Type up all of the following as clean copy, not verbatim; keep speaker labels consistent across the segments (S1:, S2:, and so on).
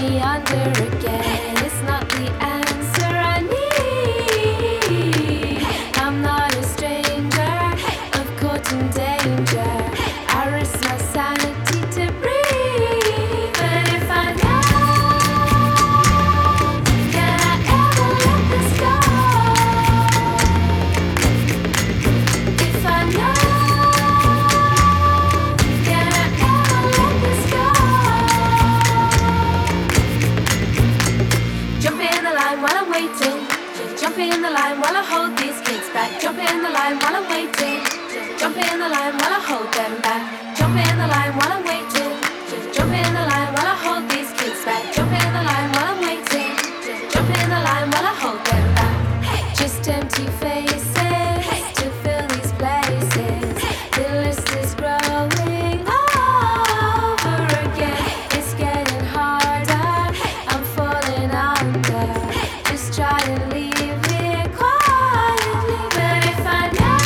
S1: me under again. It's not the answer I need. I'm not a stranger of court and danger. I risk my sanity to breathe. But if I know, can I ever let this go? If I know, can I ever let this go? Jump in the line while I'm waiting. Jump in the line while I hold these kids back. Jump in the line while I'm waiting. Jump in the line while I hold them back. Jump in the line while I'm waiting. Jump in the line while I hold these kids back. Jump in the line while I'm waiting. Jump in the line while I hold them back. Just empty faces to fill these places. The list is growing over again. It's getting harder. I'm falling under. Just try and leave it quietly. But if I know,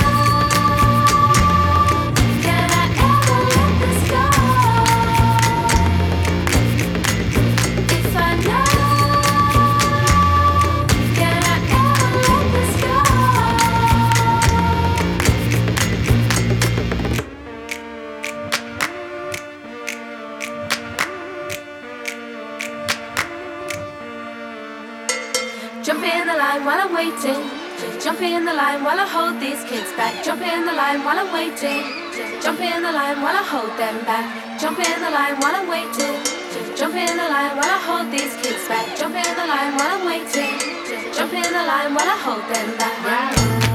S1: can I ever let this go? If I know, can I ever let this go? Jump in the line while I'm waiting. Jump in the line while I hold these kids back. Jump in the line while I'm waiting. Jump in the line while I hold them back. Jump in the line while I'm waiting. Jump in the line while I hold these kids back. Jump in the line while I'm waiting. Jump in the line while I hold them back.